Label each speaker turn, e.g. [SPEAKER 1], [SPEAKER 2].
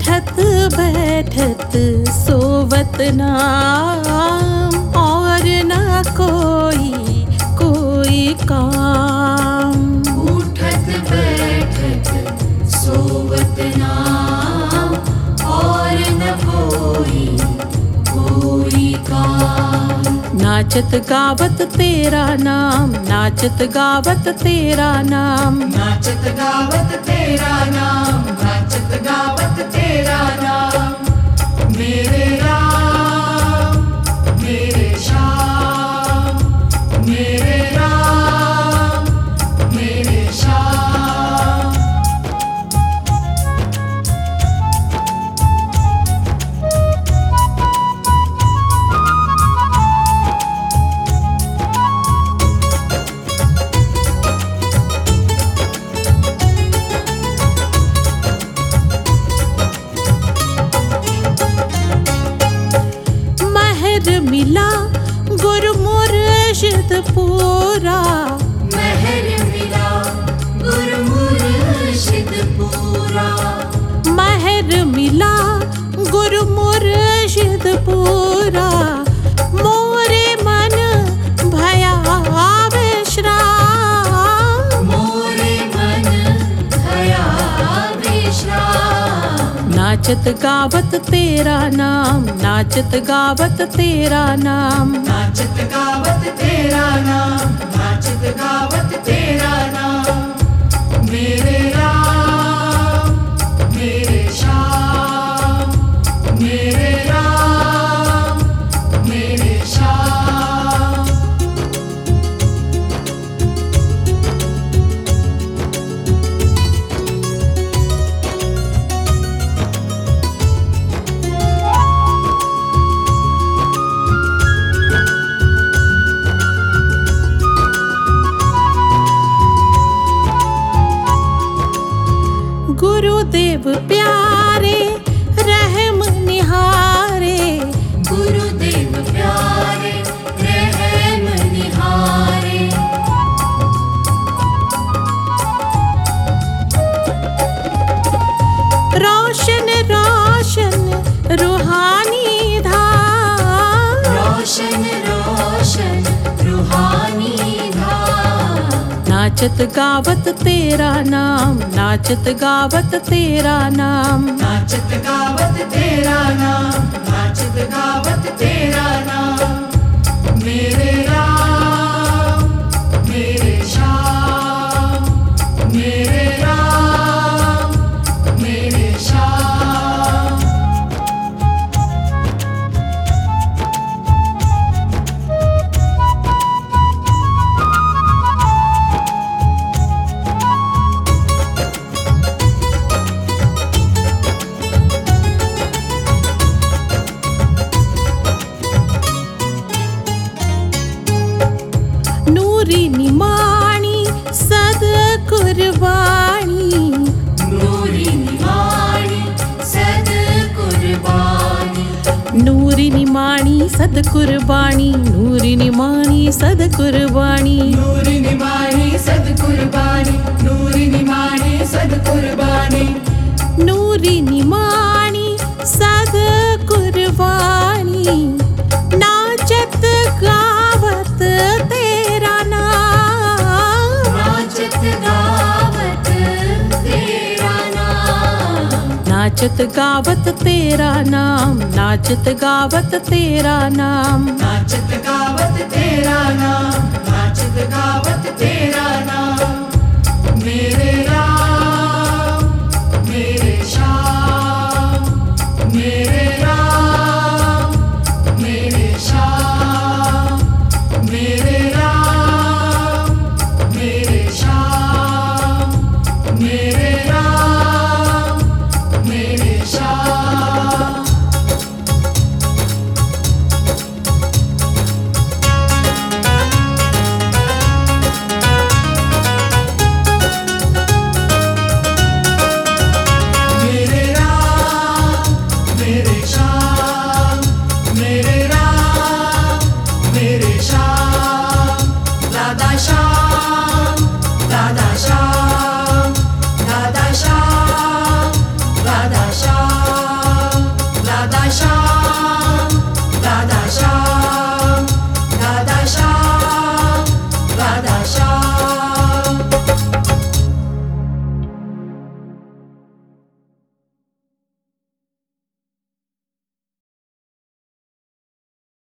[SPEAKER 1] उठत बैठत सोवत नाम, और न कोई काम।
[SPEAKER 2] उठत बैठत सोवत नाम, और न कोई काम।
[SPEAKER 1] नाचत गावत तेरा नाम, नाचत गावत तेरा नाम,
[SPEAKER 2] नाचत गावत तेरा नाम, नाचत गावत तेरा नाम। मेरे राम मेरे श्याम, मेरे राम मेरे श्याम।
[SPEAKER 1] मिला गुरु मुर्शिद पूरा,
[SPEAKER 2] महर मिला गुरु मुर्शिद पूरा।
[SPEAKER 1] महर मिला गुरु मुर्शिद पूरा, मोरे मन भया विश्राम।
[SPEAKER 2] मोरे मन भया विश्राम।
[SPEAKER 1] नाचत गावत तेरा नाम, नाचत गावत तेरा नाम,
[SPEAKER 2] नाचत गावत तेरा नाम, नाचत गावत तेरा नाम। मेरे राम मेरे श्याम, मेरे राम मेरे श्याम।
[SPEAKER 1] गुरुदेव प्यारे रहम निहारे,
[SPEAKER 2] गुरुदेव प्यारे रहम निहारे।
[SPEAKER 1] रोशन रोशन रूहानी धाम,
[SPEAKER 2] रोशन रोशन रूहानी धाम।
[SPEAKER 1] नाचत गावत तेरा नाम, नाचत गावत तेरा नाम,
[SPEAKER 2] नाचत गावत तेरा नाम, नाचत गावत तेरा नाम। मेरे राम मेरे श्याम, मेरे राम मेरे श्याम।
[SPEAKER 1] नूरी निमाणी सद कुर्बानी,
[SPEAKER 2] नूरी निमाणी सद कुर्बानी।
[SPEAKER 1] नूरी निमाणी सद कुर्बानी, नूरी निमाणी सद कुर्बानी।
[SPEAKER 2] नूरी निमाणी सद कुर्बानी, नूरी निमाणी सद कुर्बानी।
[SPEAKER 1] नूरी निमाणी सद कुर्बानी, नाचत गावत तेरा नाम,
[SPEAKER 2] नाचत गावत तेरा नाम।
[SPEAKER 1] नाचत गावत तेरा नाम, नाचत गावत तेरा नाम,
[SPEAKER 2] नाचत गावत तेरा नाम, नाचत गावत तेरा नाम।